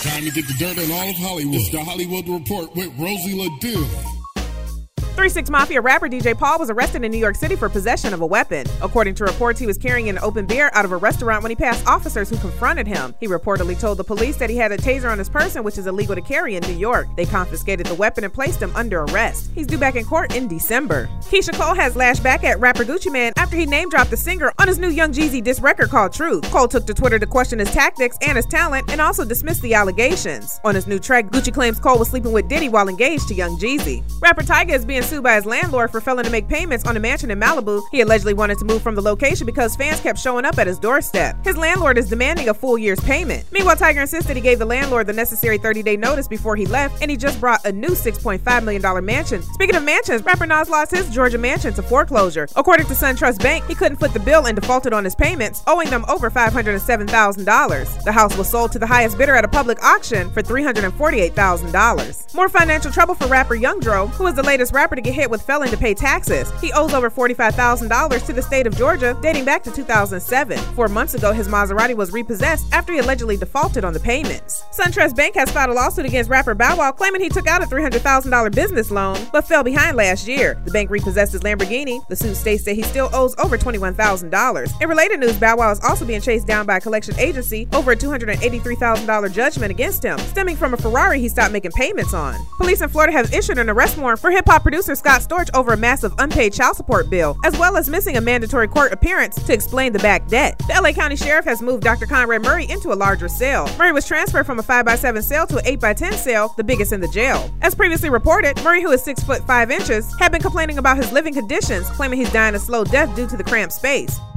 Time to get the dirt on all of Hollywood. It's the Hollywood Report with Rosie LaDue. 3 6 Mafia rapper DJ Paul was arrested in New York City for possession of a weapon. According to reports, he was carrying an open beer out of a restaurant when he passed officers who confronted him. He reportedly told the police that he had a taser on his person, which is illegal to carry in New York. They confiscated the weapon and placed him under arrest. He's due back in court in December. Keisha Cole has lashed back at rapper Gucci Mane after he name-dropped the singer on his new Young Jeezy diss record called Truth. Cole took to Twitter to question his tactics and his talent and also dismissed the allegations. On his new track, Gucci claims Cole was sleeping with Diddy while engaged to Young Jeezy. Rapper Tyga is being sued by his landlord for failing to make payments on a mansion in Malibu. He allegedly wanted to move from the location because fans kept showing up at his doorstep. His landlord is demanding a full year's payment. Meanwhile, Tyga insisted he gave the landlord the necessary 30-day notice before he left, and he just brought a new $6.5 million mansion. Speaking of mansions, rapper Nas lost his Georgia mansion to foreclosure. According to SunTrust Bank, he couldn't foot the bill and defaulted on his payments, owing them over $507,000. The house was sold to the highest bidder at a public auction for $348,000. More financial trouble for rapper Young Dro, who is the latest rapper to get hit with failing to pay taxes. He owes over $45,000 to the state of Georgia dating back to 2007. 4 months ago, his Maserati was repossessed after he allegedly defaulted on the payments. SunTrust Bank has filed a lawsuit against rapper Bow Wow, claiming he took out a $300,000 business loan but fell behind last year. The bank repossessed his Lamborghini. The suit states that he still owes over $21,000. In related news, Bow Wow is also being chased down by a collection agency over a $283,000 judgment against him, stemming from a Ferrari he stopped making payments on. Police in Florida have issued an arrest warrant for hip-hop producer Scott Storch over a massive unpaid child support bill, as well as missing a mandatory court appearance to explain the back debt. The LA County Sheriff has moved Dr. Conrad Murray into a larger cell. Murray was transferred from a 5x7 cell to an 8x10 cell, the biggest in the jail. As previously reported, Murray, who is 6 foot 5 inches, had been complaining about his living conditions, claiming he's dying a slow death due to the cramped space.